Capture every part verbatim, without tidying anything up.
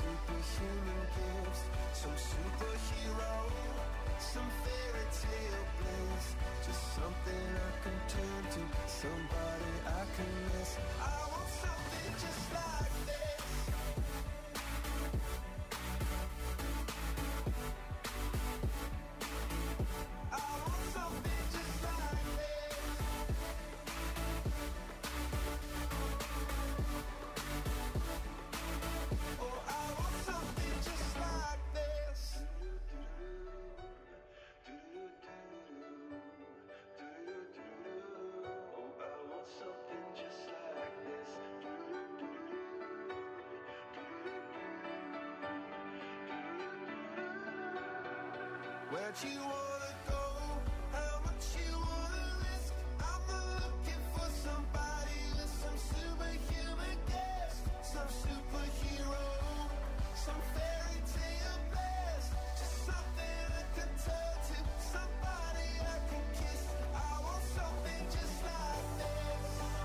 superhuman gifts, some superhero, some fairy tale bliss, just something I can turn to, somebody I can miss. I want something just like this. I want something just like this. Oh, I want something just like this. Oh, I want something just like this. Where'd you wanna go? How much you wanna risk? I'm not looking for somebody with some superhuman gifts, some superhero, some fairy tale bliss, just something I can turn to, somebody I can kiss. I want something just like this.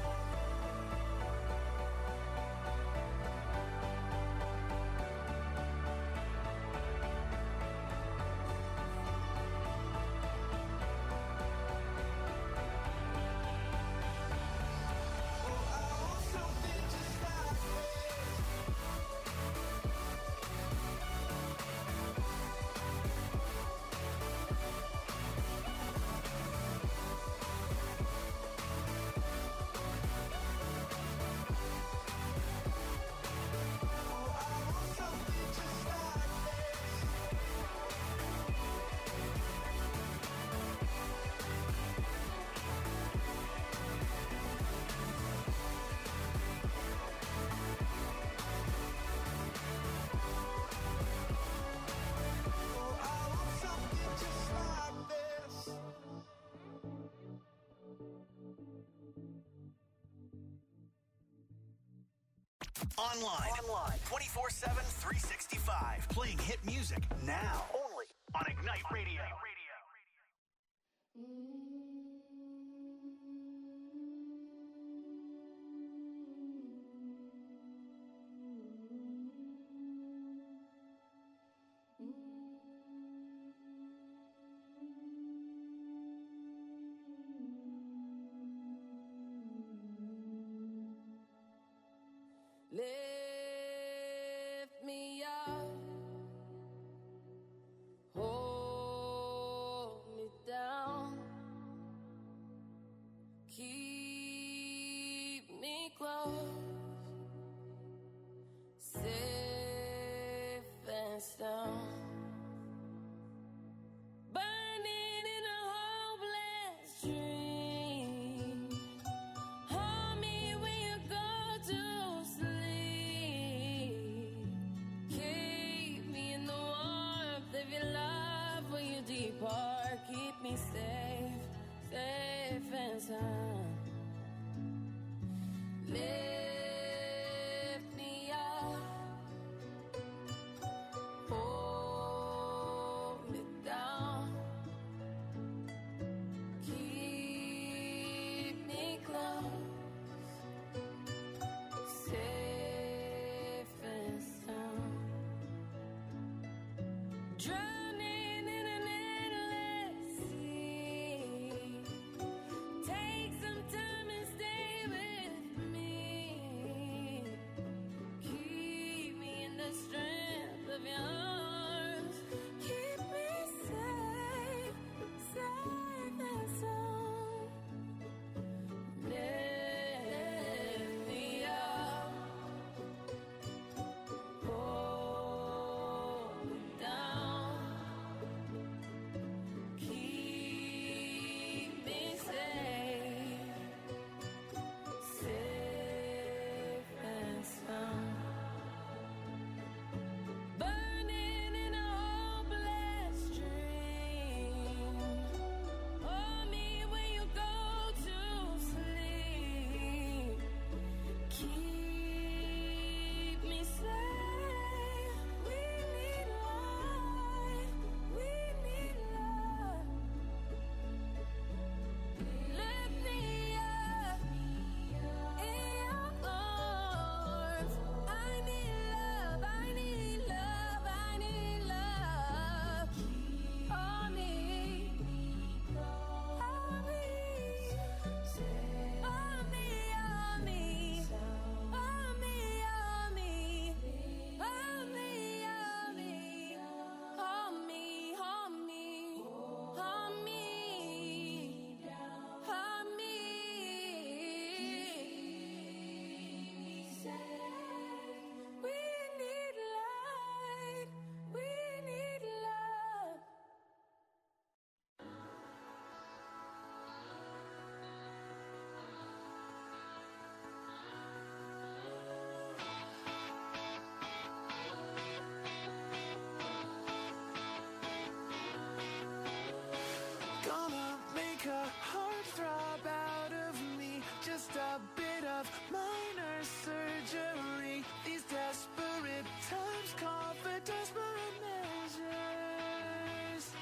Oh, I want something just like this. Oh, I want something just like this. Oh, I want something just like this. Online. Online. twenty-four seven, three sixty-five. Playing hit music now. Only on Ignite Radio. Lift me up, hold me down, keep me close, safe and sound. Burning in a hopeless dream. Hold me when you go to sleep. Keep me in the warmth of your love when you depart. Keep me safe, safe and sound. Lift me up, hold me down, keep me close, safe and sound. Drowning in an endless sea takes a bit of minor surgery. These desperate times call for desperate measures.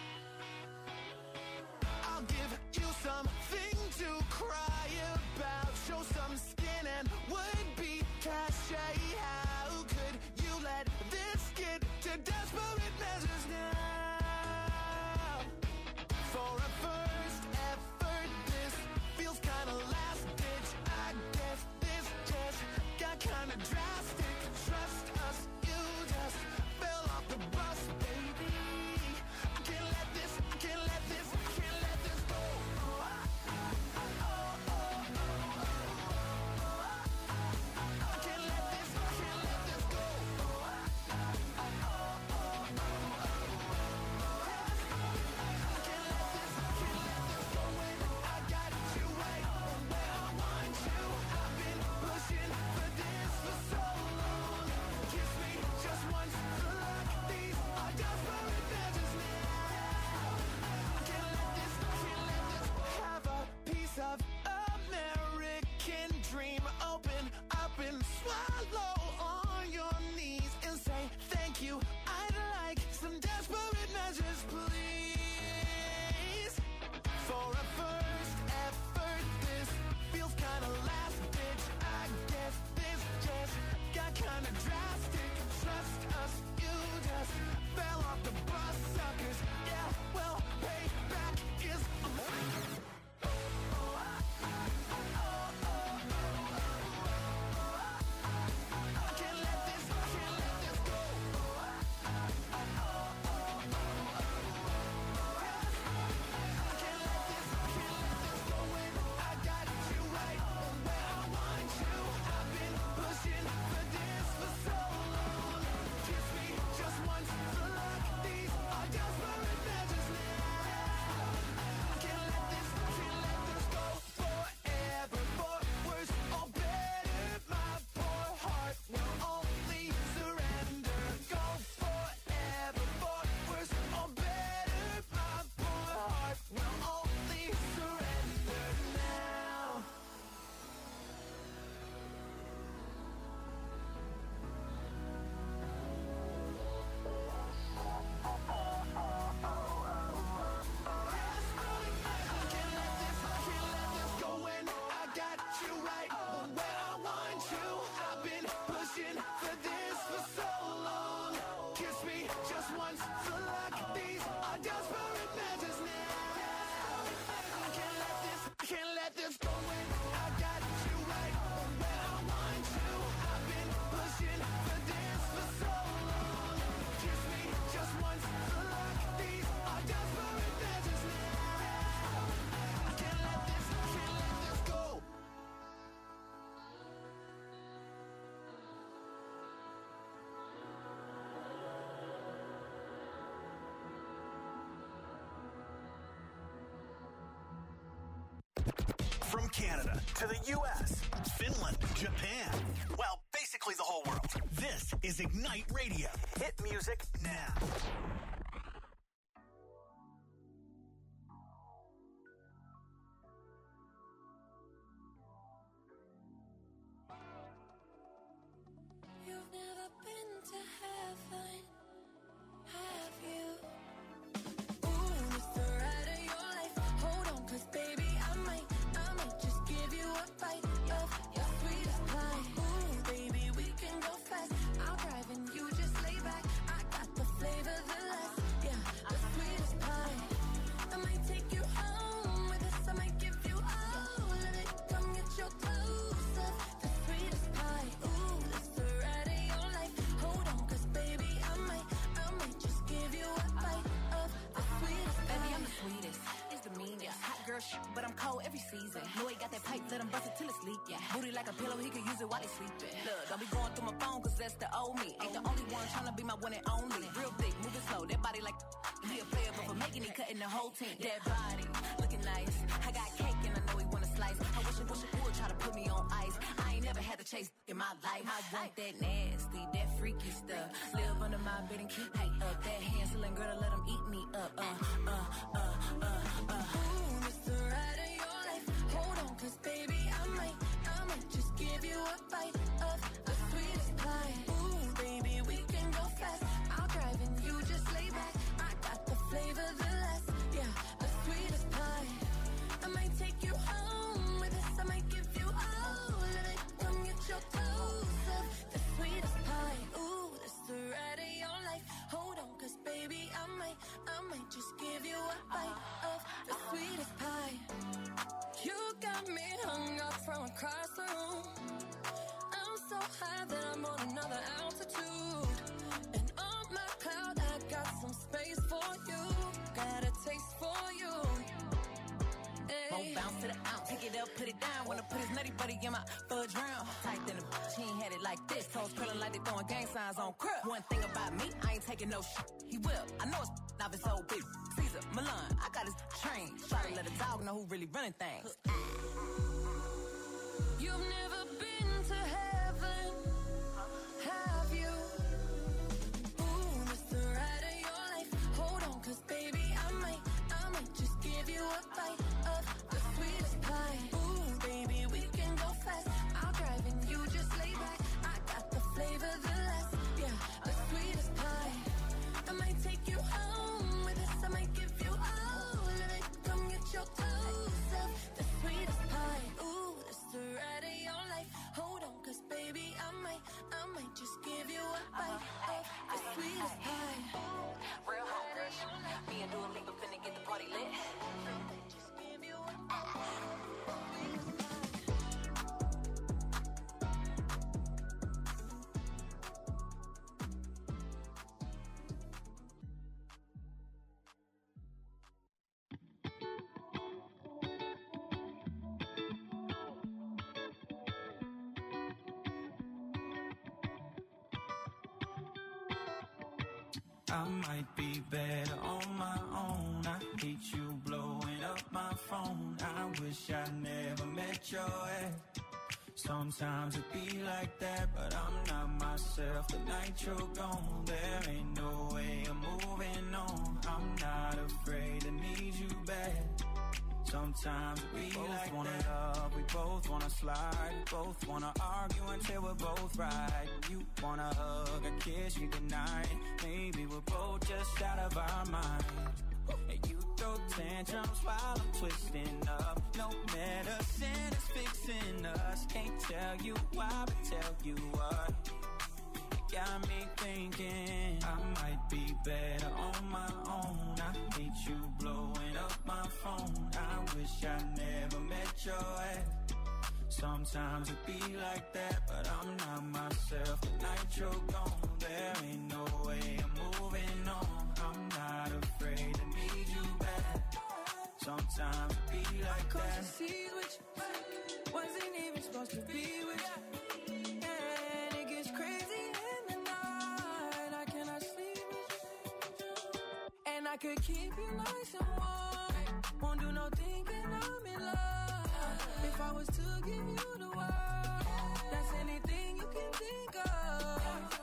I'll give you something to cry about. Show some skin and would be cachet. How could you let this get to desperate measures now? For a first effort, this feels kinda last ditch. I guess this just got kinda drastic. Trust us, you just fell off the bus, baby. I can't let this, I can't let this, I can't let this go. Oh, I, oh, oh, oh, oh. I can't let this, I can't let this go. Oh, I, oh, oh, oh, oh. I can't let this, I can't let this go. When I got you right where I want you. I've been pushing for this for so long. Kiss me just once to luck. These are desperate measures now. I can't let this, I can't let this. Have a piece of American dream. Open up and swallow on your knees and say thank you. I'd like some desperate measures, please. For a first effort, this feels kinda last ditch. I guess this just got kinda drastic. Trust us, you just fell off the bus, suckers. Yeah, well, payback is. I can't let this, I can't let this go. I can't let this, I can't let this go. When I got you right where I want you. I've been pushing for this for so long. Kiss me just once for luck. These are desperate measures now. I can't let this, I can't let this go forever. For worse or better, my poor heart will only surrender. Go forever. For worse or better, my poor heart will only surrender now. I can't let this, I can't let this go. When I got you right where I want you. I've been pushing for this for so long. Kiss me just once for luck. These are desperate measures now. I can't let this, I can't let this go. When I got you right where I want you. I've been pushing for this for so long. Kiss me just once for luck. These are desperate measures now. I can't let this, I can't let this go. From Canada to the U S, Finland, Japan. Well, basically the whole world. This is Ignite Radio. Hit music now. You've never been to heaven, have you? Ooh, it's the ride of your life. Hold on, 'cause baby, I might, I might just give you a bite of your sweetest pie. Ooh, baby, we can go fast. I'll drive and you just lay back. I got the flavor, the last, yeah, the sweetest pie. I might take you home with us. I might give you all of it. Come get your clothes up, the sweetest pie. Ooh, it's the ride of your life. Hold on, 'cause baby, I might, I might just give you a bite of the sweetest pie. Baby, I'm the sweetest. It's the meanest. Hot girl shit, but I'm cold every season. Know he got that pipe, let him bust it till it's leak. Yeah. Booty like a pillow, he could use it while he sleeping. Look, don't be going through my phone, 'cause that's the old me. Ain't the only one tryna be my one and only. Real thick, moving slow, that body like he a player, but for making it, cutting the whole team. That body, looking nice. I got cake and I know he wanna slice. I wish I wish I would try to put me on ice. I ain't never had to chase in my life. I want that nasty, that freaky stuff. Live under my bed and keep me up. That Hansel girl to let him eat me up. Uh, uh, uh, uh, uh. Ooh, it's the ride of your life. Hold on, 'cause baby, I might, I might might just give you a bite of the sweetest pie. Ooh, baby, we can go fast. I'll drive and you just lay back. I got the flavor, the last, yeah, the sweetest pie. I might take you home with us. I might give you all of it. Come get your dose of the sweetest pie. Ooh, this the ride of your life. Hold on, cause baby, I might, I might just give you a bite of the sweetest pie. You got me hung up from across the room. I'm so high that I'm on another altitude. And on my cloud, I got some space for you. Got a taste for you. Won't bounce to the ounce, pick it up, put it down. Wanna put his nutty buddy in my fudge round. Tight than a bitch, he ain't had it like this. Toes curling like they throwing gang signs on crib. One thing about me, I ain't taking no shit. He will, I know it's off his whole big. Caesar, Milan, I got his train. Try to let a dog know who really running things. You've never been to heaven, have you? Ooh, this the ride of your life. Hold on, cause baby, I might, I might just give you a bite of the sweetest pie. Ooh, baby, we can go fast. I'll drive and you just lay back. I got the flavor, the last, yeah, the sweetest pie. I might take you home with us. I might give you all of it. Come get your dose of the sweetest pie. Ooh, this the ride of your life. Hold on, cause baby, I might, I might just give you a bite of the sweetest pie. Real hot fresh. Me and Dua Lipa finna get the party lit. Just give you a bite of the sweetest pie. I might be better on my own. I hate you blowing up my phone. I wish I never met your ex. Sometimes it be like that, but I'm not myself. The night you're gone, there ain't no way I'm moving on. I'm not afraid to need you back. Sometimes we both like wanna that. Love, we both wanna slide, we both wanna argue until we're both right. You wanna hug, a kiss, you deny it. Maybe we're both just out of our mind. And you throw tantrums while I'm twisting up. No medicine is fixing us. Can't tell you why, but tell you what. It got me thinking I might be better on my own. I hate you blowing up my phone. I wish I never met your ex. Sometimes it be like that, but I'm not myself. The night you're gone, there ain't no way I'm moving on. I'm not afraid to need you back. Sometimes it be like Cause that. you see with you, wasn't even supposed to be with you. And it gets crazy in the night. I cannot sleep with you. And I could keep you nice and warm. Won't do no thinking I'm in love. If I was to give you the world, that's anything you can think of.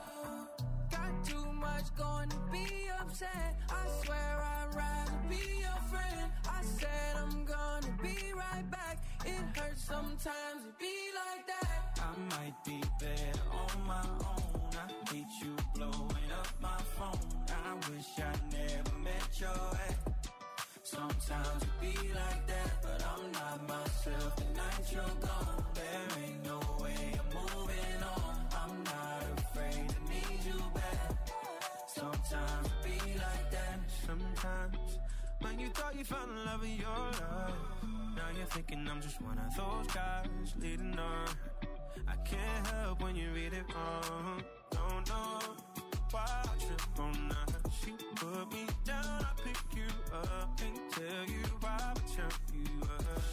Got too much going to be upset. I swear I'd rather be your friend. I said I'm gonna be right back. It hurts sometimes to be like that. I might be better on my own. I hate you blowing up my phone. I wish I never met your ex. Sometimes it be like that, but I'm not myself. The night you're gone, there ain't no way I'm moving on. I'm not afraid to need you back. Sometimes it be like that. Sometimes when you thought you found the love of your life, now you're thinking I'm just one of those guys leading on. I can't help when you read it wrong. Don't know why I trip on that. She put me down, I pick you up. Can't tell you why, but tell you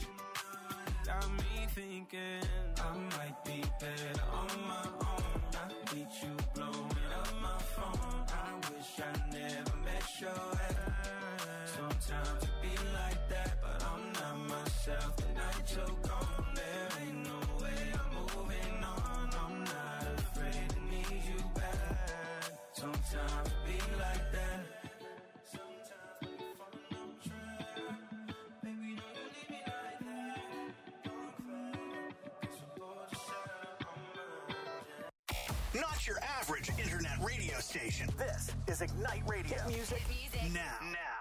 up. Got me thinking I might be better on my own. I hate you blowing up my phone. I wish I never met your ex. Sometimes it be like that, but I'm not myself. The night you're gone, there ain't no way I'm moving on. I'm not afraid to need your average internet radio station. This is Ignite Radio. Hit music, music. now. Now.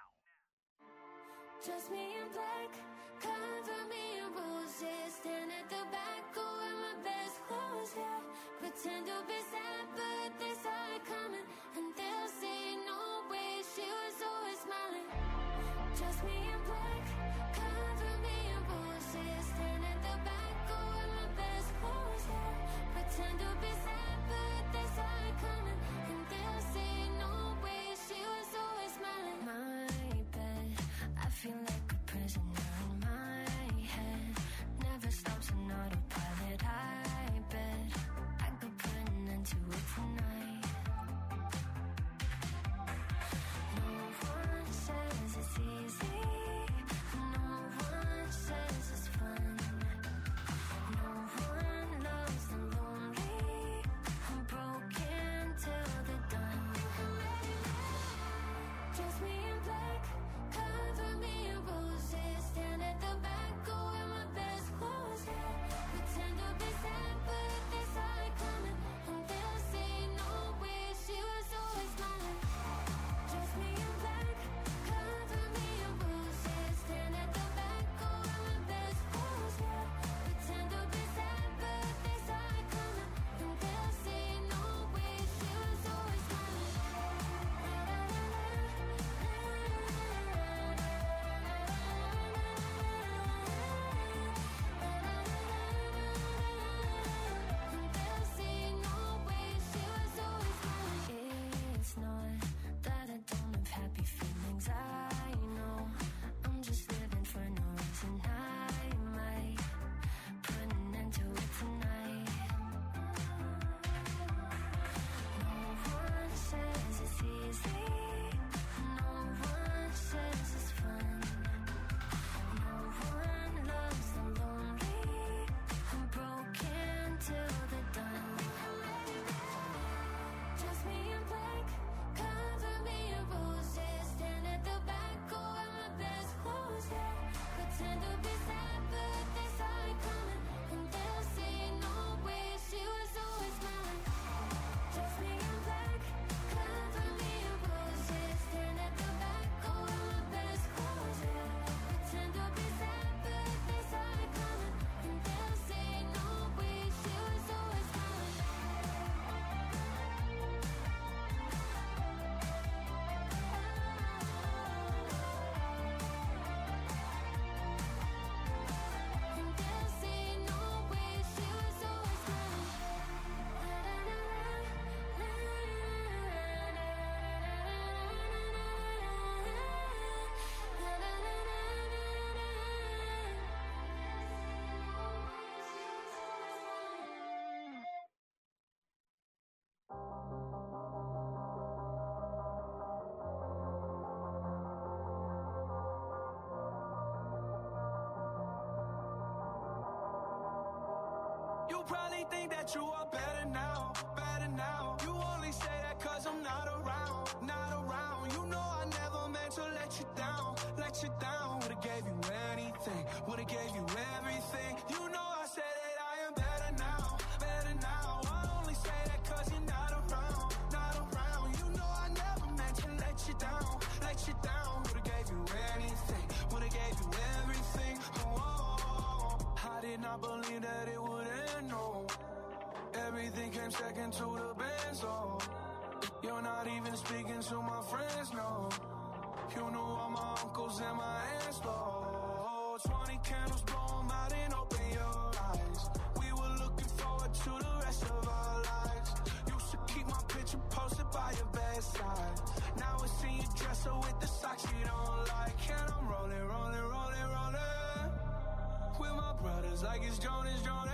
Just me in black, cover me in roses. Stand at the back, go in my best clothes, yeah. Pretend to be sad, but they saw it coming. And they'll say, no way, she was always smiling. Just me in black, cover me in roses. Stand at the back, go in my best clothes, yeah. Pretend to be sad, but they saw it coming. And they'll say, no way, she was always smiling. My bed, I feel like a prisoner in my head. Never stops an autopilot. I bet I could put an end to it tonight. No one says it's easy. No one says it's fun. No one loves the lonely. I'm broken till they're done. Just me in black, cover me in roses. Stand at the back, go in my best clothes, yeah. Pretend to be sad, but they saw it coming. And they'll say, no way, she was always smiling. Just me in black, cover me in roses. Stand at the back, go in my best clothes, yeah. Pretend to be sad, but they saw it coming. And they'll say, no way, she was always smiling. It's not that I don't have happy feelings, I know. I'm just living for no reason. I might put an end to it tonight. No one says it's easy. No one says it's fun. No one loves the lonely. I'm broken till they're done. Just me in black, cover me in roses. Stand at the back, go in my best clothes, yeah. Pretend to be sad, but they saw it coming. And they'll say, no way, she was always smiling. Just me in black, cover me in roses. Stand at the back, go in my best clothes, yeah. Pretend to be sad, but they saw it coming. And they'll say, no way, she was always smiling. And they'll say, no way, she was always You probably think that you are better now, better now. You only say that cause I'm not around, not around. You know I never meant to let you down, let you down. Would've gave you anything, would've gave you everything. You know I said that I am better now, better now. I only say that cause you're not around, not around. You know I never meant to let you down, let you down. Would've gave you anything, would've gave you everything. Oh, I did not believe that it would end, no. Everything came second to the best, oh. You're not even speaking to my friends, no. You know all my uncles and my aunts, oh. Twenty candles, blow 'em out and open your eyes. We were looking forward to the rest of our lives. Used to keep my picture posted by your bedside. Now I see you dresser with the socks you don't like. And I'm rolling, rolling, rolling, rolling with my brothers like it's Jonas, Jonas.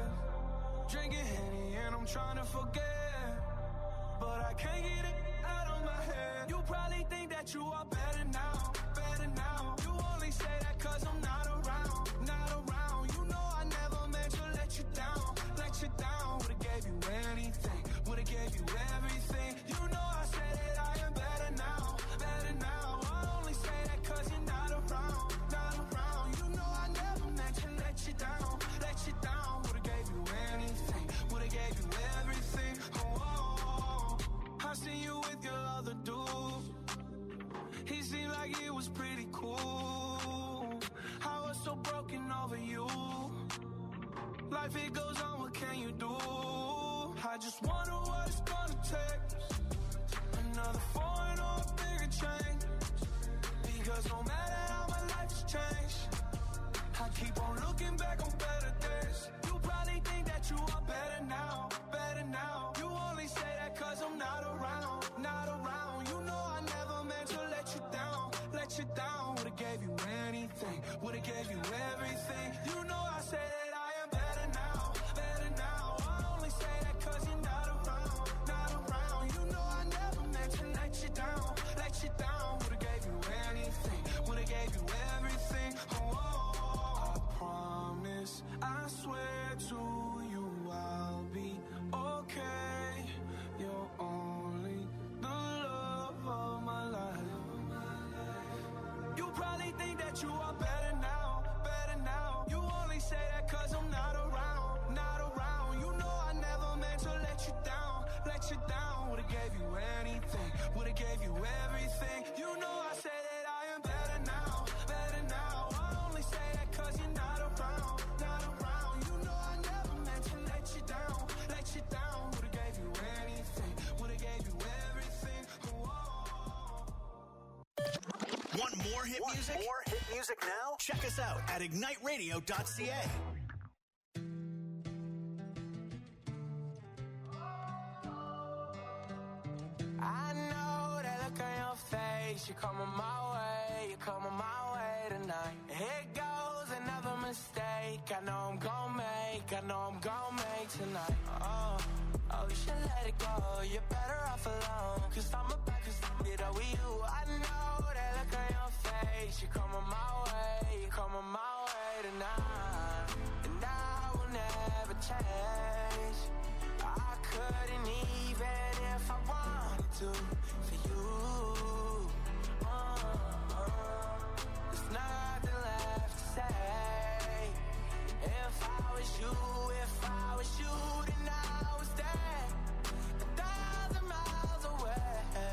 Drinking Henny and I'm trying to forget, but I can't get it out of my head. You probably think that you are better now, better now. You only say that cause I'm not around, not around. You know I never meant to let you down, let you down. Would've gave you anything, would've gave you everything. You know I said that I am better now, better now. I only say that cause you're not around, not around. You know I never meant to let you down, let you down. Would've gave you anything, would've gave you everything. life it goes on, what can you do? I just wonder what it's gonna take. Another foreign or a bigger change. Because no matter how my life's changed, I keep on looking back on better days. You probably think that you are better now, better now. You only say that cause I'm not around, not around. You know I never meant to let you down, let you down. Would've gave you anything, would've gave you everything. You know I say that I am better now, better now. I only say that cause you're not around, not around. You know I never meant to let you down, let you down. Would've gave you anything, would've gave you everything. Oh, oh, I promise, I swear to you I'll be okay. You're only the love of my life. You probably think that you are better now, better now. You only say that cause I'm not around, not around. You know I never meant to let you down, let you down. Would've gave you anything, would've gave you everything. You know I say that I am better now, better now. I only say that cause you're not around, not around. You know I never meant to let you down, let you down. Would've gave you anything, would've gave you everything. Oh, Want more hit Want music? more hit music now? Check us out at ignite radio dot c a. I know that look on your face. You're coming my way, you're coming my way tonight. Here goes another mistake. I know I'm gon' make, I know I'm gon' make tonight. Oh, oh, you should let it go. You're better off alone. Cause I'm about to get up with you. I know that look on your face. You're coming my way, you're coming my way tonight. And I will never change. I couldn't even if I wanted to for you. Uh, uh, there's nothing left to say. If I was you, if I was you, then I was there, a thousand miles away.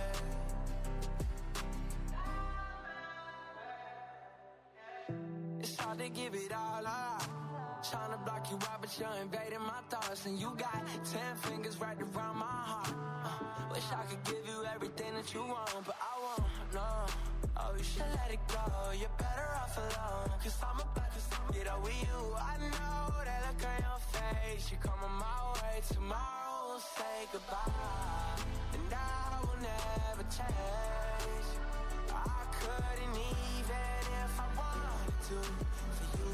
It's hard to give it all up. Tryna block you out, but you're invading my thoughts. And you got ten fingers right around my heart. uh, Wish I could give you everything that you want, but I won't, no. Oh, you should let it go, you're better off alone. Cause I'm about to get up with you. I know that look on your face. You're coming my way, tomorrow we'll say goodbye. And I will never change. I couldn't even if I wanted to for you.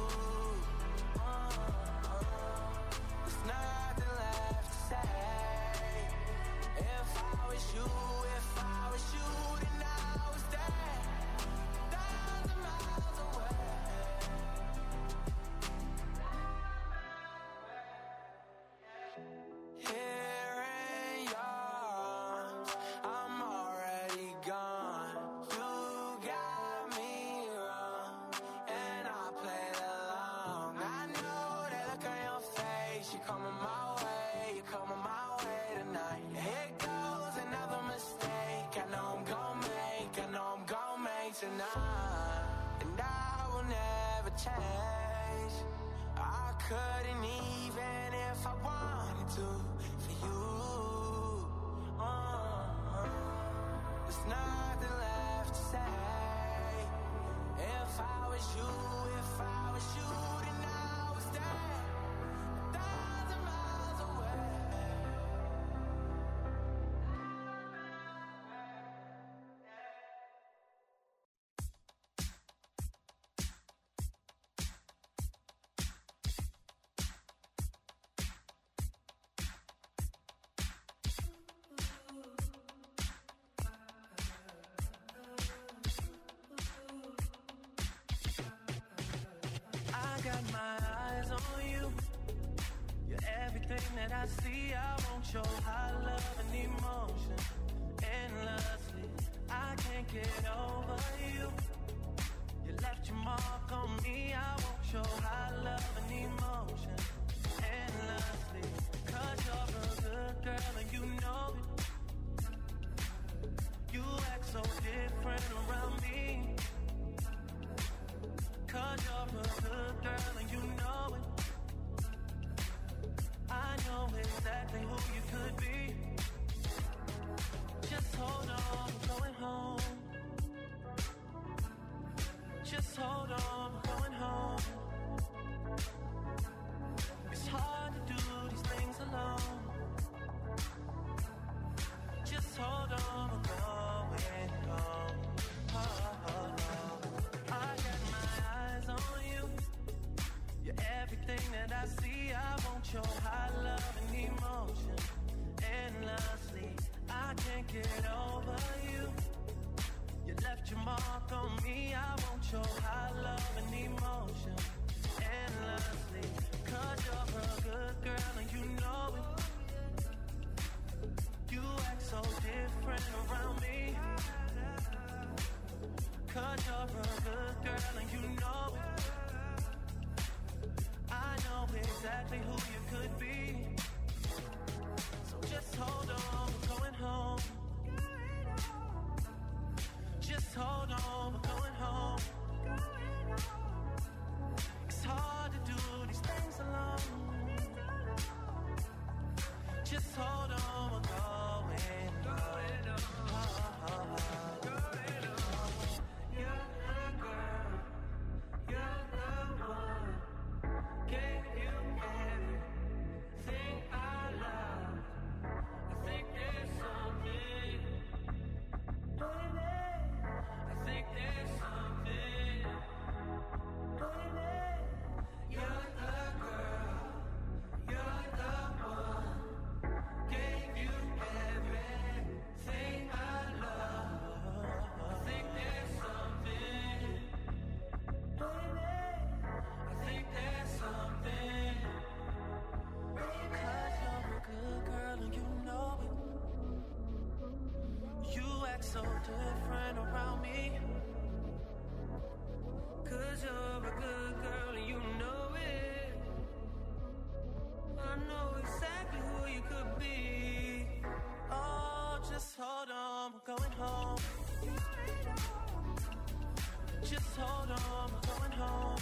There's nothing left to say. If I was you, if I was you, then I was there, a thousand miles away. Here in yours, I'm already gone. You got me wrong, and I played along. I know that look on your face. You're coming my way, you're coming my way tonight. Here goes another mistake. I know I'm gon' make, I know I'm gon' make tonight. And I will never change. I couldn't even if I wanted to for you. Uh, uh, there's nothing left to say. If I was you, if I was you, then I was there, a thousand miles away. I got my eyes on you. You're everything that I see. I want your high love and emotion endlessly. I can't get over you. You left your mark on me. I want your high love and emotion endlessly. Cause you're a good girl and you know it. You act so different around me. Cause you're a good girl and you know it. hold on, we're going home. It's hard to do these things alone. Just hold on, we're going home. Oh, oh, oh. I got my eyes on you. You're everything that I see. I want your high love and emotion endlessly. I can't get over you. You left your mark on me. I want your high love and emotion endlessly. Cause you're a good girl and you know it. You act so different around me. Cause you're a good girl and you know it. I know exactly who you could be. So just hold on, we're going home. Just hold on, we're going home. It's hard to do these things alone. Just hold on, we're going home. Oh, oh, oh. You're the girl, you're the one. Gave you everything I love. I think there's something, baby. I think there's something, baby. You're the girl, you're the one. Gave you everything I love. I think there's something, baby. I think there's something, because you're a good girl and you know it. You act so different around me. Cause you're a good girl and you know it. I know exactly who you could be. Oh, just hold on, we're going home. Just hold on, we're going home.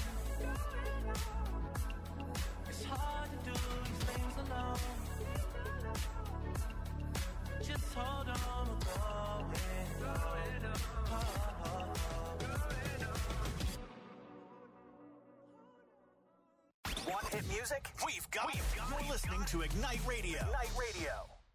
It's hard to do these things alone. Just hold on, we're going home. Oh, oh, oh. Want hit music? We've got it. You're listening to Ignite Radio. Ignite Radio.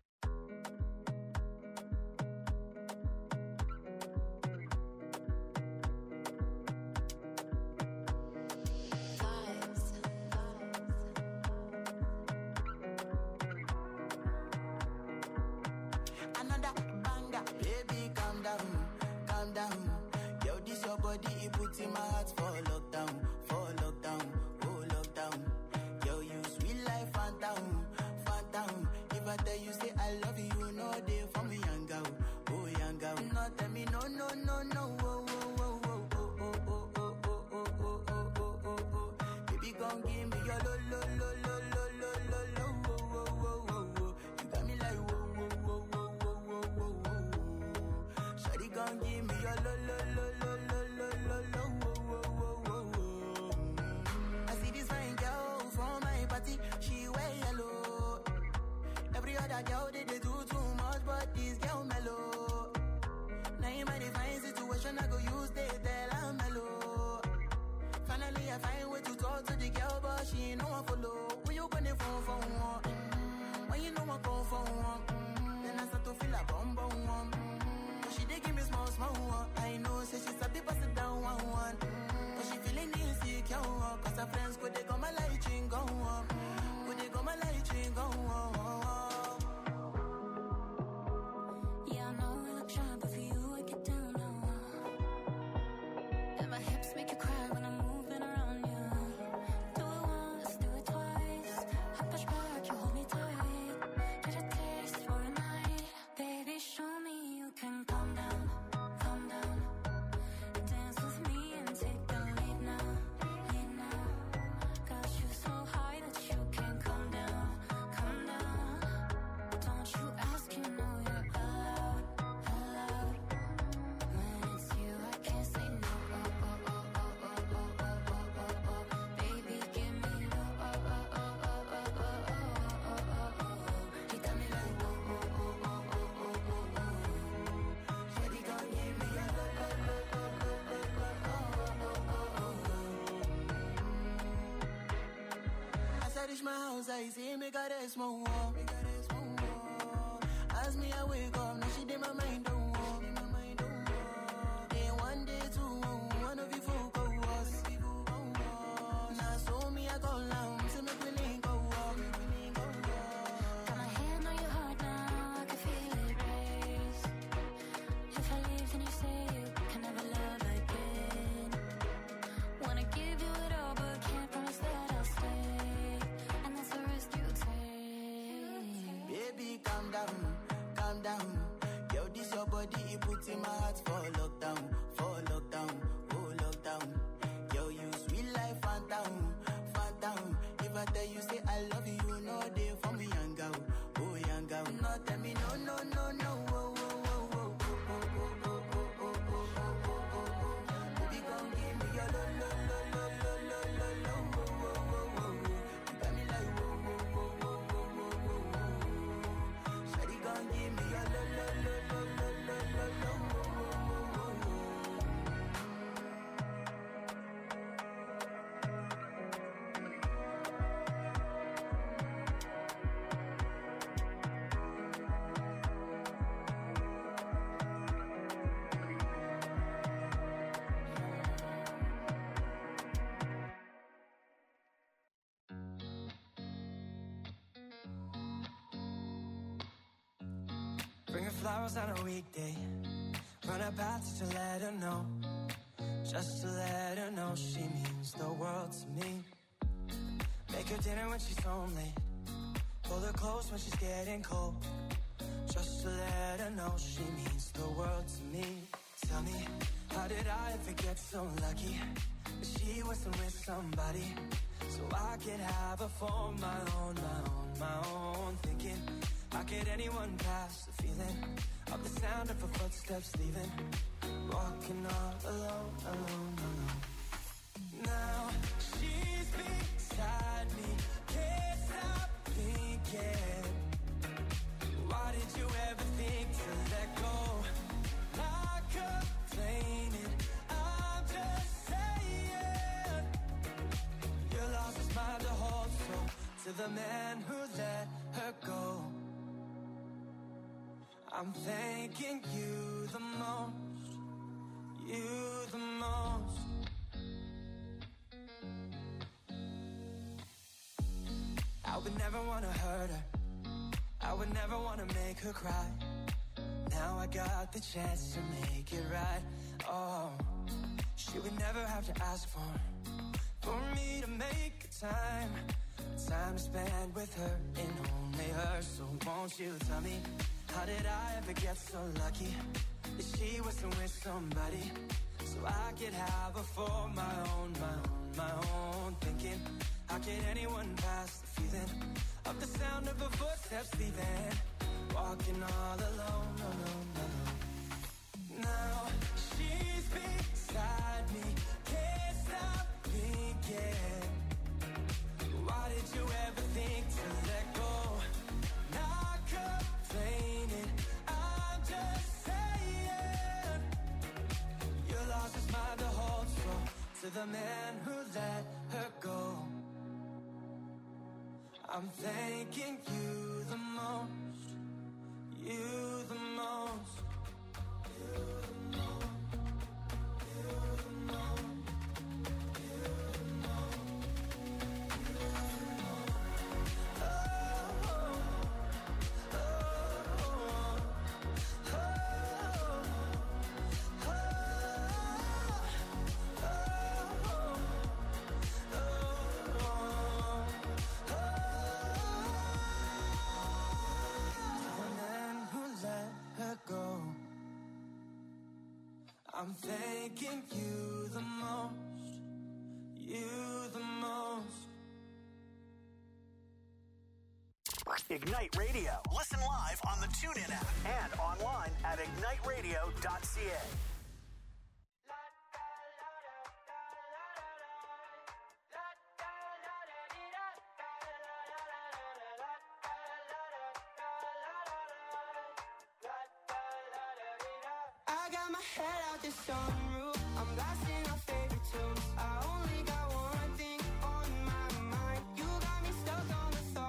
Another banger, baby, calm down, calm down. Yo, this your body, it puts in my heart for lockdown, for lockdown, oh lockdown. Yo, you sweet life, phantom, phantom. If I tell you say I love you, you know they for me, young girl, oh young girl. No, tell me no, no, no, no, oh, oh, oh, oh, oh, oh, oh, oh, oh, oh, oh, oh, oh, oh. Baby, gon' give me your lo, lo, lo, lo, lo, lo, lo, lo, oh, oh, oh, oh, oh. You got me like whoa, whoa, whoa, whoa, whoa, whoa, whoa, whoa. Shawty gon' give me your lo, lo, lo, lo, lo, lo, lo, lo, oh, oh, oh, oh, oh. I see this fine girl from my party, she wear yellow. Every other girl they, they do too much, but this girl mellow. Now in my divine situation, I go use they tell I'm mellow. Finally, I find way to talk to the girl, but she ain't no one follow. Who you gonna phone for one? Mm-hmm. When you know I come for one, mm-hmm. Then I start to feel a bum bum one. Mm-hmm. But she dey give me small small one. I know, say she's a bit pass it down one one. Mm-hmm. But she feeling insecure, one. Cause her friends could they come my light ring go on. Could they come my light ring go on. Yeah, I know I look shy, but for you I get down low. And my hips make you cry when I'm moving around you. Do it once, do it twice. I push back, you hold me tight. Get a taste for a night. Baby, show me you can calm down, calm down. Dance with me and take the lead now, lead now. Got you so high that you can't come down, come down. outside, say make her rest more. Make her rest more. As me I wake up, now she did my mind don't walk. Day one, day two, one of you focus. Now so me I call now, say make we link go walk. Got my hand on your heart now, I can feel it race. If I leave, then you say you can never love again. Wanna give you it all, but can't promise that I'll stay. And that's a risk you take. Baby, calm down, calm down. Yo, this your body, it puts in my heart for lockdown, for lockdown, oh lockdown. Yo, you sweet life, phantom, phantom. If I tell you say I love you, you know they for me, young girl, oh young girl. No, tell me no, no, no, no, oh, oh, oh, oh, oh, oh, oh, oh, oh, oh, oh, oh, oh. Baby, come give me your lo, lo, lo, lo, lo, lo, lo, lo, oh, oh, oh, oh. You got me like whoa, whoa, whoa, whoa, whoa, whoa, whoa. Shawty, come give me your lo, lo, lo, lo, lo, lo, lo, lo, oh, oh, oh, oh, oh. Bring her flowers on a weekday. Run her path to let her know. Just to let her know she means the world to me. Make her dinner when she's home late. Pull her close when she's getting cold. Just to let her know she means the world to me. Tell me, how did I ever get so lucky? That she wasn't with somebody, so I could have her for my own, my own, my own. Thinking, how could anyone pass the feeling of the sound of her footsteps leaving? Walking all alone, alone, alone. Now she's beside me, can't stop thinking. Why did you ever think to let go? Not complaining, I'm just saying. Your loss is mine to hold, so to the man who let her go, I'm thanking you the most, you the most. I would never wanna hurt her, I would never wanna make her cry. Now I got the chance to make it right. Oh, she would never have to ask for, for me to make time, time to spend with her and only her. So won't you tell me, how did I ever get so lucky that she wasn't with somebody, so I could have her for my own, my own, my own. Thinking, how could anyone pass the feeling of the sound of her footsteps leaving? Walking all alone, alone, alone. Now she's beside me, can't stop thinking. Why did you ever think to let go? Not complaining, I'm just saying. Your loss is mine to hold, so to the man who let her go, I'm thanking you the most, you the most, you the most, you the most, you the most, you the most. Oh, oh, oh, oh, oh, oh, go. I'm thanking you the most, you the most. Ignite Radio. Listen live on the TuneIn app and online at ignite radio dot c a. I got my head out the sunroof, I'm blasting our favorite tunes. I only got one thing on my mind. You got me stuck on the thought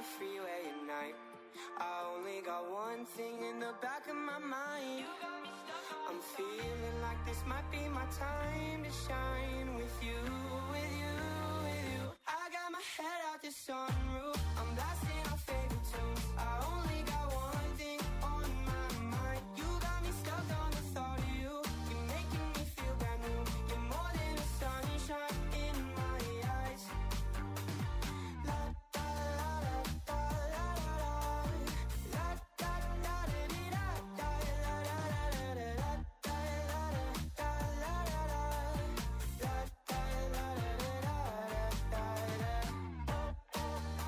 freeway at night. I only got one thing in the back of my mind. I'm feeling like this might be my time to shine with you, with you, with you. I got my head out the sunroof, I'm blasting our favorite tunes. I only got one thing on my mind. You got me stuck on the thought of you. You're making me feel brand new. You're more than a sunshine in my eyes. La da la la da la la la. La da da da dee da da la la la la la. Da la la da la la la. La da la la la da da da.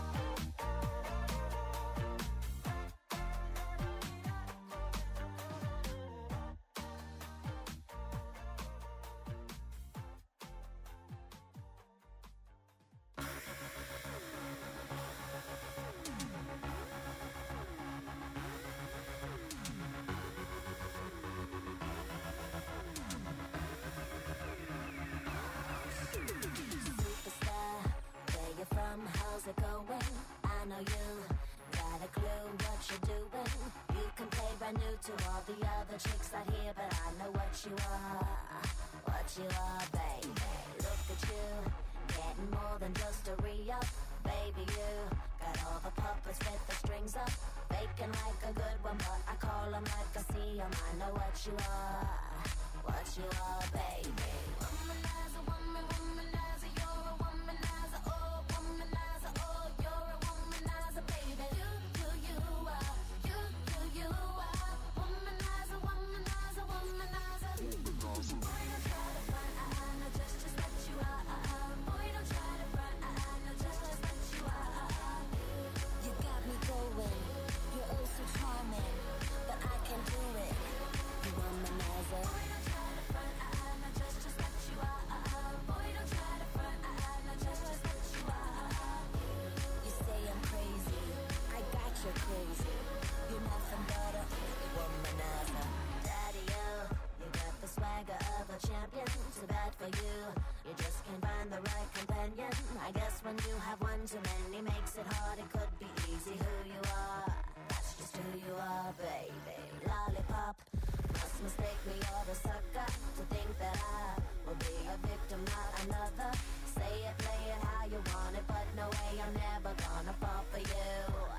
Superstar, where you from? How's it going? I know you got a clue what you're doing. You can play brand new to all the other chicks out here, but I know what you are, what you are, baby. Look at you, getting more than just a re-up. Baby, you got all the puppets with the strings up. Faking like a good one, but I call them like I see them. I know what you are, what you are, baby. Womanizer, woman, womanizer, you're a womanizer, oh, womanizer, oh, you're a womanizer, baby. You, you, you are, you, you, you are, womanizer, womanizer, womanizer. Boy, don't try to front, I, I know just, just what you are, uh, uh. Boy, don't try to front, I, I know just, just what you are, uh, uh. You got me going, you're oh so charming, but I can do it, you womanizer. Boy, don't try to front, I, I know just, just what you are, uh, uh. Boy, don't try to front, I, I know just, just what you are, uh, uh. You say I'm crazy, I got you crazy. You're nothing but a womanizer. Daddy, you, you got the swagger of a champion. Too bad for you, you just can't find the right companion. I guess when you have one too many makes it hard. It could be easy who you are, that's just who you are, baby. Lollipop, must mistake me or a sucker to think that I will be a victim, not another. Say it, play it how you want it, but no way, I'm never gonna fall for you.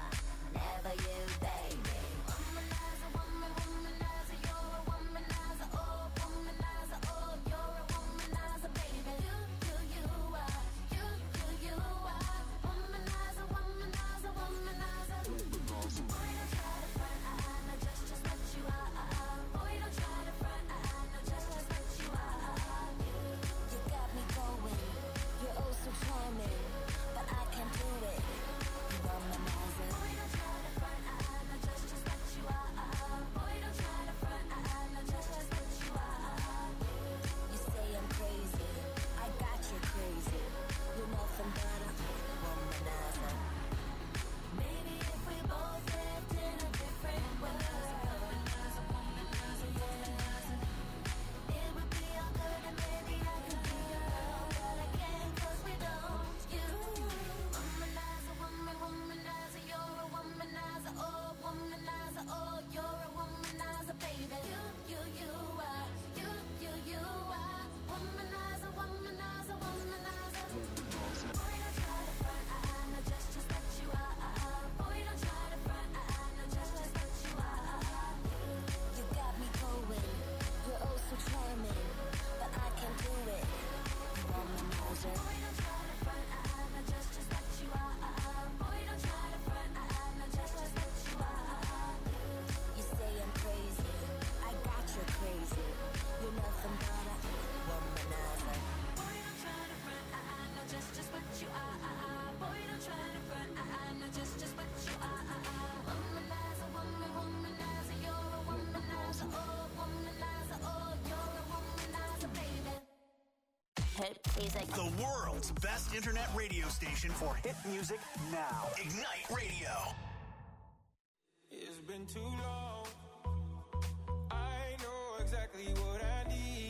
Never you, baby. Womanizer, woman, womanizer, you're a womanizer, oh, womanizer, oh, you're a womanizer, baby. You, you, you are, you, you, you are, womanizer, womanizer, womanizer. Boy, don't try to front, I, I know just, just what you are, uh, uh. Boy, don't try to front, I, I know just, just what you are, uh, uh. You got me going, you're oh so charming, but I can do it, you womanizer. Boy, don't try to front, I, I know just, just what you are, uh, uh. Boy, don't try to front, I, I know just, just what you are, uh, uh. You say I'm crazy, I got you crazy. You're nothing but a womanizer. Maybe if we both lived in a different world, it would be all good and maybe I could be your girl, but I can't 'cause we don't. You, womanizer, woman, womanizer, you're a womanizer, oh, womanizer, oh, you're a womanizer, baby. You, you, you are, you, you, you are, womanizer, womanizer, womanizer. Boy, don't try to front, I, I know just, just what you are, uh, uh. Boy, don't try to front, I, I know just, just what you are, uh, uh. You got me going, you're oh so charming, but I can do it, you womanizer. Boy, don't try to front, I, I know just, just what you are, uh, uh. Boy, don't try to front, I, I know just, just what you are, uh, uh. You say I'm crazy, I got you crazy. You're nothing but a womanizer. Boy, don't try to front, I, I know just, just what you are, uh, uh. Boy, don't try to front, I, I know just, just what you are, uh, uh. Womanizer, woman, womanizer, you're a womanizer, oh, womanizer, oh, you're a womanizer, baby. Hit music. The world's best internet radio station for hit music now. Ignite Radio. It's been too long. I know exactly what I need.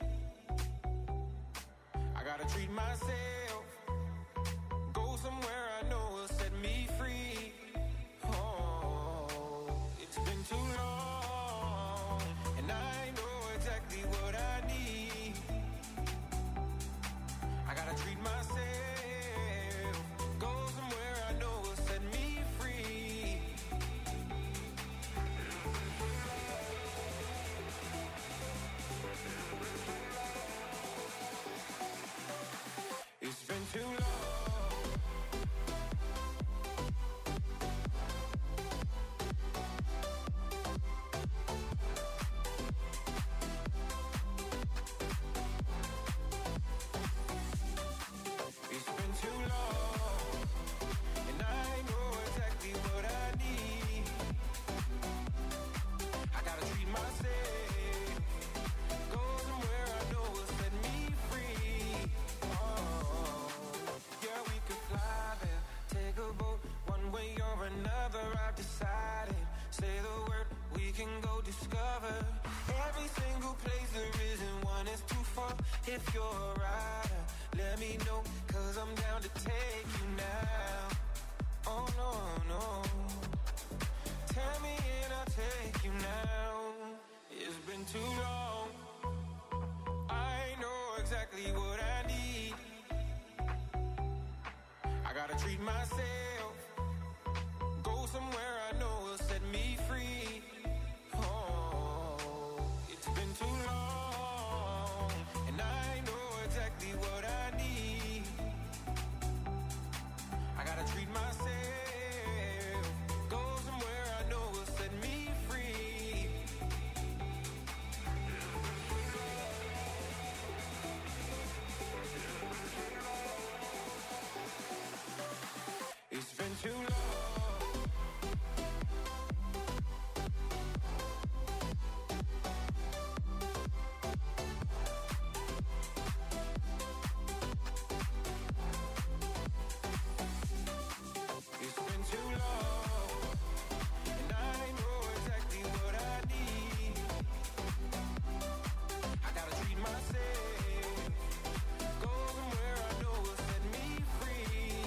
I gotta treat myself. Go somewhere I know will set me free. If you're a rider, let me know, cause I'm down to take you now. Oh no, no. Tell me and I'll take you now. It's been too long. I know exactly what I need. I gotta treat myself. Go somewhere I know will set me free. Oh, it's been too long. And I know exactly what I need. I gotta treat myself. Go somewhere I know will set me free. It's been too long. It's been too long, and I know exactly what I need. I gotta treat myself. Go somewhere I know will set me free.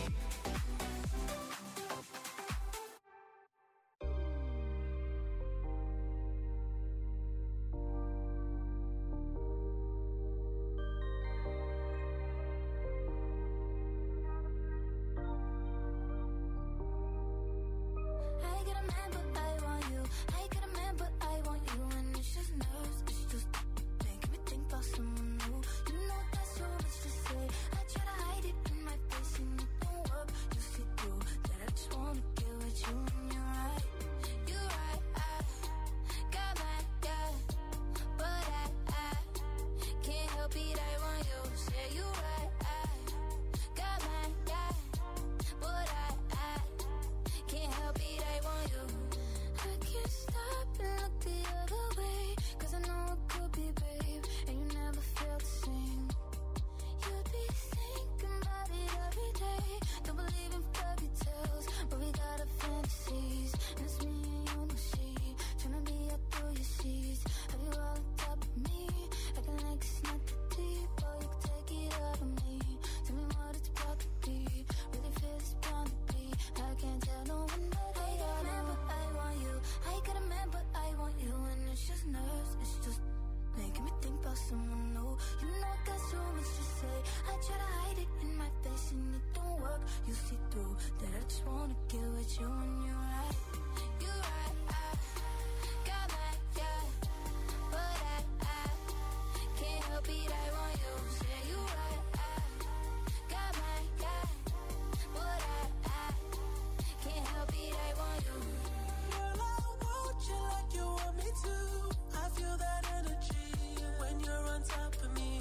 I get a man, but I want you. I get a man, but I want you. And it's just nerves, it's just making me think about someone new. You know that's so much to say. I try to hide it in my face and it don't work. You see through that I just wanna get with you. And you're right, you're right. I got my guy, but I, I can't help it. I want you. Say you right. I got my guy, but I, I can't help it, I want you. I can't stop and look the other way, cause I know it could be, babe, and you never felt the same. You'd be thinking about it every day. Don't believe in fairy tales, but we got our fantasies. And it's me and you in the sea, tryna be out through your seas. Have you all on top of me, acting like it's not that deep, or you can take it out of me. Tell me what it's about to be, really feel it's bound to be. I can't tell no one but I got a man, but I want you. I got a man, but I want you. And it's just nerves, it's just making me think about someone new. You know I got so much to say. I try to hide it in my face and it don't work. You see through that I just wanna get with you. And you're right, you're right. I got my guy, but I, I can't help it, I want you. Say you right. I got my guy, but I, I can't help it, I want you. Girl, I want you like you want me to. I feel that energy when you're on top of me.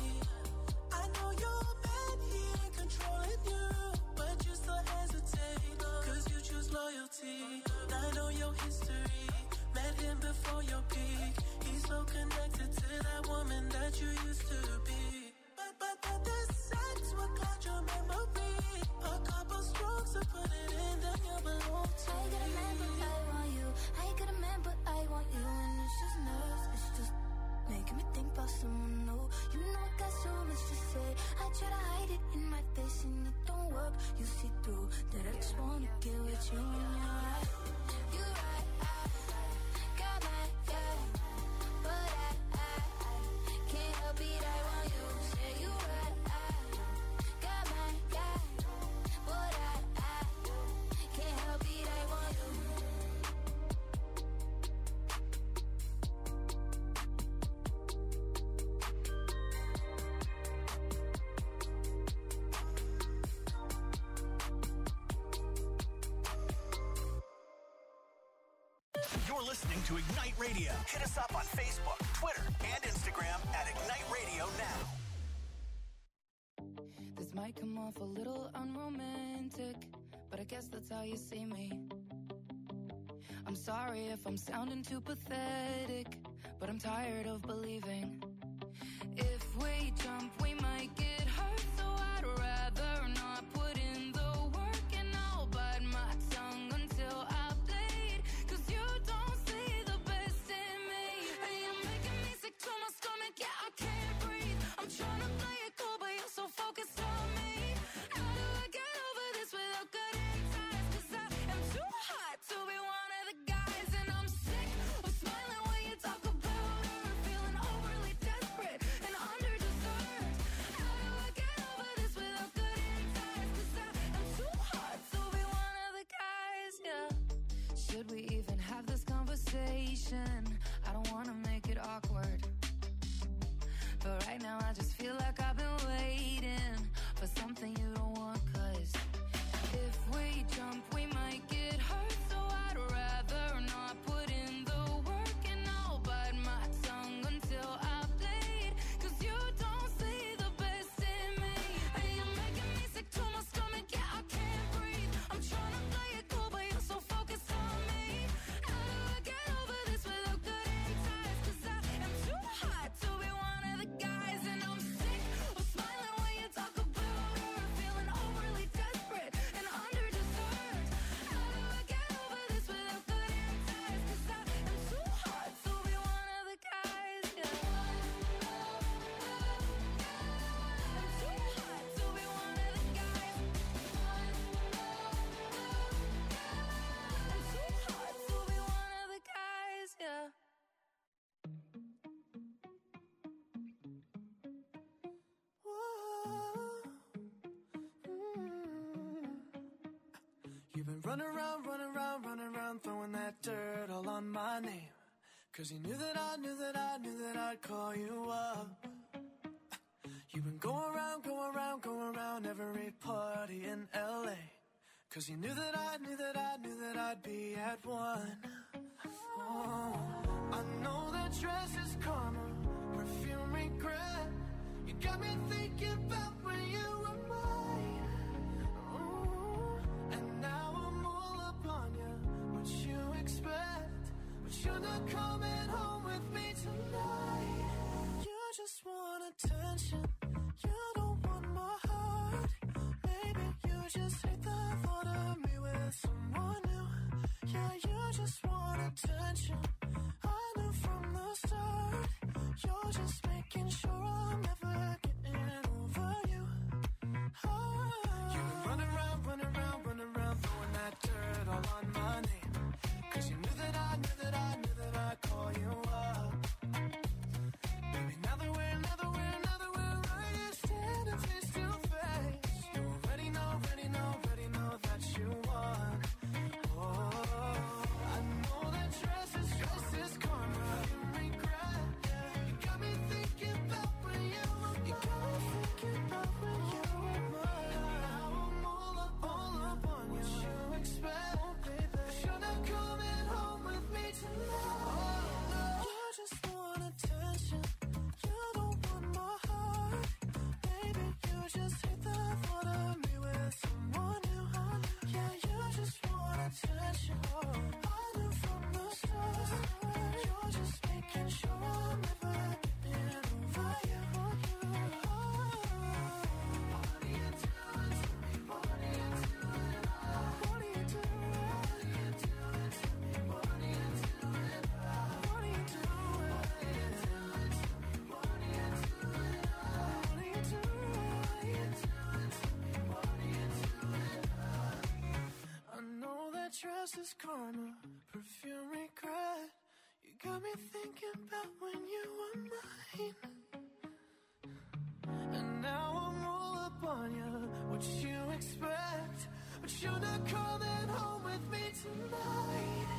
I know you're mad, he ain't controlling you, but you still hesitate, cause you choose loyalty. I know your history, met him before your peak. He's so connected to that woman that you used to be. But, but, but the sex will cloud your memory. A couple strokes to put it in, then you belong to I got a man, but me. I want you. I got a man, but I want you. And it's just nerves, it's just making me think about someone new. You know I got so much to say. I try to hide it in my face and it don't work. You see through that I just wanna get with you. And you're right, you're right. I got my guy, but I, I can't help it, I want you. Say you right. I got my guy, but I, I can't help it, I want you. You're listening to Ignite Radio. Hit us up on Facebook, Twitter, and Instagram at Ignite Radio Now. This might come off a little unromantic, but I guess that's how you see me. I'm sorry if I'm sounding too pathetic, but I'm tired of believing. If we jump, we might get hurt, so I'd rather not put in the work, and I'll bite my tongue until I bleed, cause you don't see the best in me. And you're making me sick to my stomach, yeah, I can't breathe. I'm trying to play Mm. You've been running around, running around, running around, throwing that dirt all on my name. Cause you knew that I knew that I knew that I'd call you up. You've been going around, going around, going around every party in L A. Cause you knew that I knew that I knew that I'd be at one. Oh, I know that dress is karma, perfume regret. You got me thinking about when you were mine. Oh, and now I'm all up on you. What you expect? But you're not coming home with me tonight. You just want attention. You don't want my heart. Maybe you just hate the thought of me with someone new. Yeah, you just want attention. I knew from the start. You're just making sure I'm never getting over you. Oh. You've been running around, running around, running around, throwing that dirt all on my name. Cause you knew that I knew that I knew that I'd call you up. Baby, now that we're, now that we're, now that we're right here standing face to face, you already know, already know, already know that you won. Oh, I know that dress is, dress is karma, you regret. You got me thinking about when you were mine. You got me thinking about when you were mine. Now I'm all up, all up on you. What you expect, oh, baby? You're not coming home with me tonight. You just want attention. You don't want my heart. Baby, you just hate the thought of me with someone new. Yeah, you just want attention. I knew from the start. You're just making sure I'm never getting over you. What are you doing to me? What are you doing? What are you doing? What are you doing to me? What are you doing? What are you doing? What are you doing? What are you doing? I know that dress is karma, perfume regret. You got me thinking about when you were mine. And now I'm all up on you. What you expect? But you're not coming home with me tonight.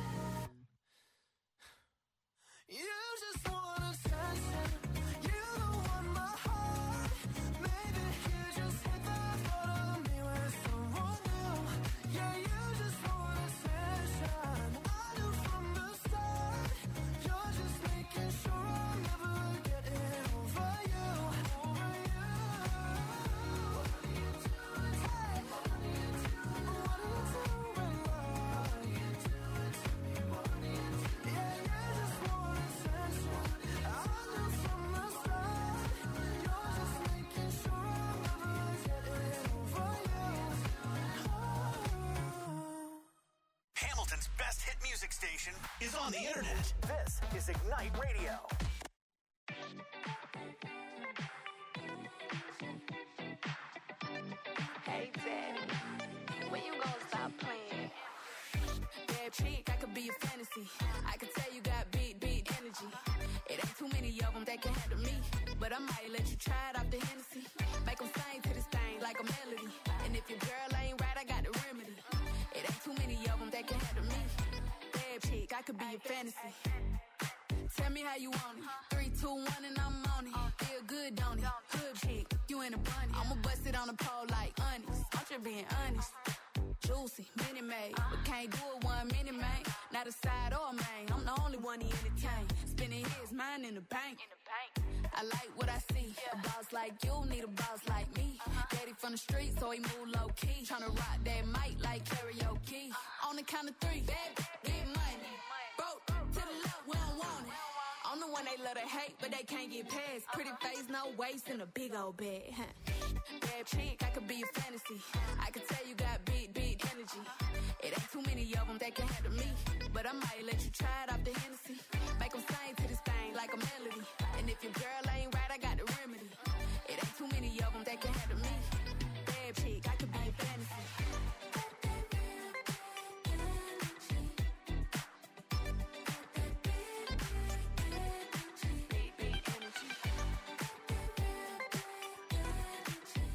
You just want attention. You don't want my heart. Maybe you just hate the thought of me with someone new. Yeah, you just want attention. I knew from the start. You're just making sure I'm never getting over you. Over you. What are you doing? Hey. What are you doing? What are you doing? What are you doing to me? What are you doing? Yeah, you just want attention. I knew from the start. You're just making sure I'm never getting over you. Oh. Hamilton's best hit music station is on the internet. This is Ignite Radio. Hey, Daddy, when you gonna stop playing? Bad chick, I could be a fantasy. I could tell you got big, big energy. It ain't too many of them that can handle me. But I might let you try it off the Hennessy. Make them sing to this thing like a melody. And if your girl ain't right, I got the remedy. It ain't too many of them that can handle me. Bad chick, I could be a fantasy. Tell me how you want it. Three, two, one, and I'm on it. Feel good, don't it? Hood chick, you in a bunny. I'ma bust it on the pole like honest. I'm just being honest. Juicy, mini made, but can't do it one minute, man. Not a side or a main. I'm the only one he entertain. Spending his mind in the bank. I like what I see. A boss like you need a boss like me. Daddy from the street, so he move low key. Tryna rock that mic like karaoke. On the count of three, bad, get money. Broke to the left, we don't want it. I'm the one they love to hate, but they can't get past. Pretty face, no waist, and a big old bag. Bad chick, I could be a fantasy. I could tell you got big, big energy. It ain't too many of them that can handle me. But I might let you try it off the Hennessy. Make them sing to this thing like a melody. And if your girl ain't right, I got the remedy. It ain't too many of them that can handle me. Bad chick, I could be a fantasy. Big, big energy.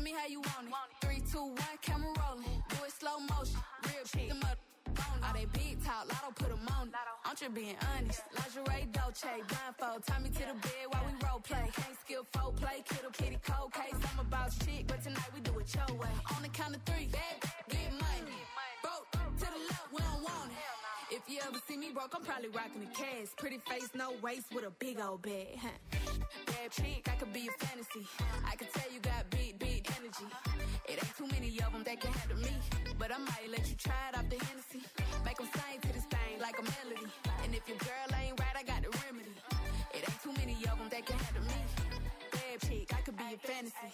me how you want it. Three, two, one, camera rolling. Do it slow motion. Real shit. Them up. All they big talk, Lotto put them on it. I'm just being honest. Lingerie, Dolce, blindfold. Tie me to the bed while we role play. Can't skill folk play, kiddo kitty cold case. I'm about shit, but tonight we do it your way. On the count of three, bad, get money. Broke to the left, we don't want it. If you ever see me broke, I'm probably rocking the cash. Pretty face, no waist, with a big old bag. Huh. Bad chick, I could be a fantasy. I could tell you got big, big energy. It ain't too many of them that can handle me. But I might let you try it off the Hennessy. Make them sing to this thing like a melody. And if your girl ain't right, I got the remedy. It ain't too many of them that can handle me. Bad chick, I could be a fantasy.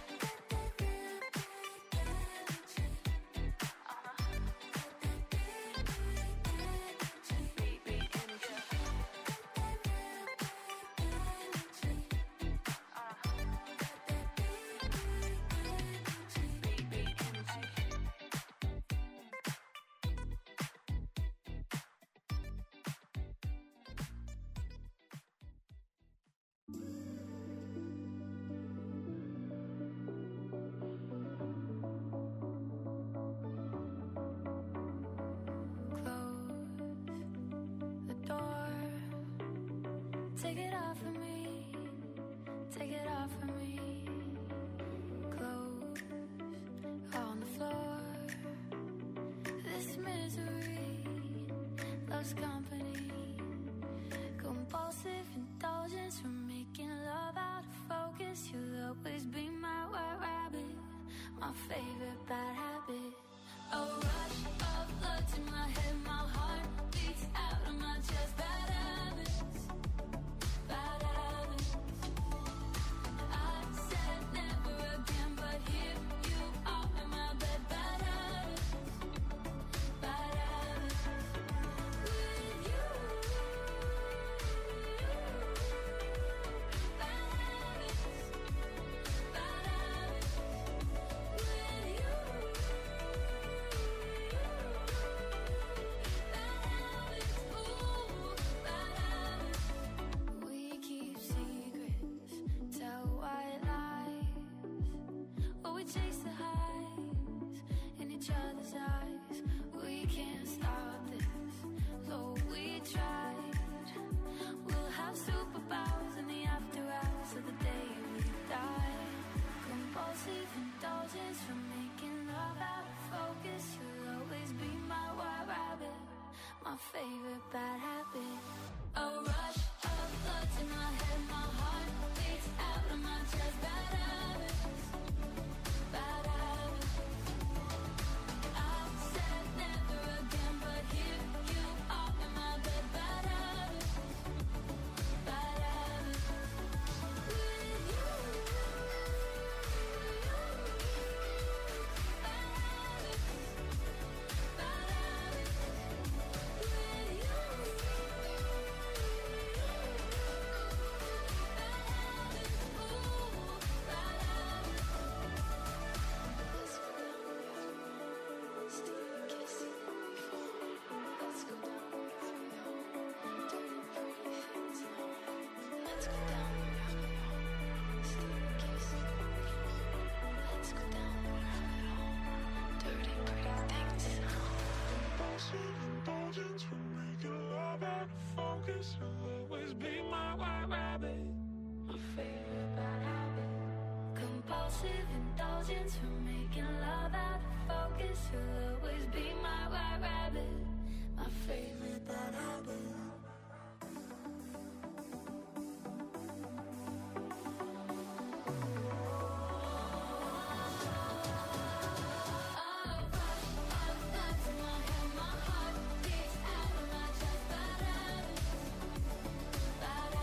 Take it off of me, take it off of me. Clothes on the floor. This misery loves company. Compulsive indulgence from making love out of focus. You'll always be my white rabbit, my favorite bad habit. A rush of blood to my head, my heart beats out of my chest. Bad habits. Bad habits. I said never again, but here you are in my bed. Bad habits. Bad habits. With you. Bad habits. Bad habits. With you. Bad habits. Ooh, bad habits. We keep secrets, tell white lies, or we chase the highs in each other's eyes. We can't stop this, though we tried. We'll have superpowers in the after hours of the day we die. Compulsive indulgence from making love out of focus. You'll always be my white rabbit, my favorite bad habit. A rush of blood to my head, my heart beats out of my chest. Bad habits, bad habits. I said never again, but here you are in my bed. Bad habits, bad habits. With you, bad habits, bad habits. With you. Indulgence from making love out of focus. You'll always be my white rabbit, my favorite bad habit. Compulsive indulgence from making love out of focus. You'll always be my white rabbit, my favorite bad habit.